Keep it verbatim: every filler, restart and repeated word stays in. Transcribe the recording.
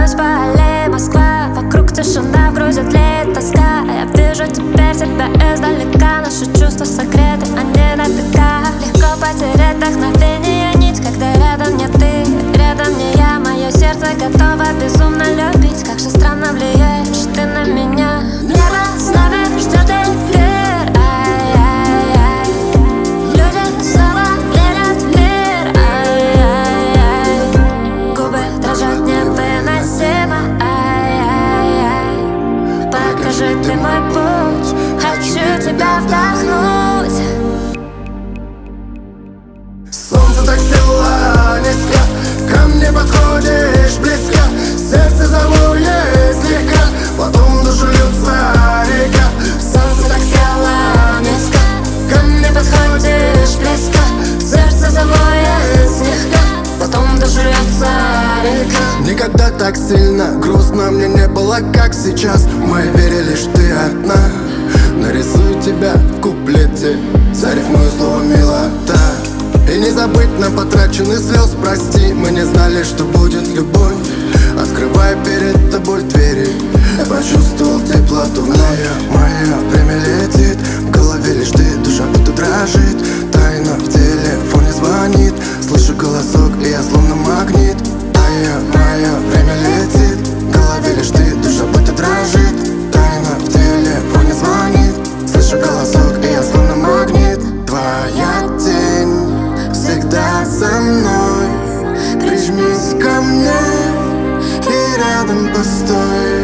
ночь по аллее Москва, вокруг тишина, в груди тлеет тоска. Я вижу теперь тебя издалека, наши чувства сокрыты, они на века. Легко потерять вдохновение, нить, когда рядом не ты, рядом не я. Мое сердце готово безумно любить, как же странно влияешь ты на меня. Небо с нами ждет эфир, ай-яй-яй. Люди снова верят в мир, ай-яй-яй. Губы дрожат невыносимо, ай-яй-яй. Покажи ты мой путь, хочу тебя вдохнуть. Солнце так село низко, ко мне подходишь близко. Сердце завоет слегка, потом душу льется река. Солнце так село низко, ко мне подходишь близко. Сердце завоет слегка, потом душу льется река. Никогда так сильно грустно мне не было, как сейчас. Мы верили, что ты одна. Нарисую тебя в куплете, зарифмую слово милота. И не забыть на потраченный слез, прости. Мы не знали, что будет любовь. Открывая перед тобой двери, я почувствовал теплоту вновь. Мое время летит, в голове лишь ты, душа будто дрожит. Тайна в телефоне звонит, слышу голосок, и я словно магнит. Мое, мое время летит, в голове лишь ты, душа будто дрожит. Тайна в телефоне звонит, слышу голосок, и я словно магнит. Твоя тень всегда со мной, прижмись ко мне и рядом постой.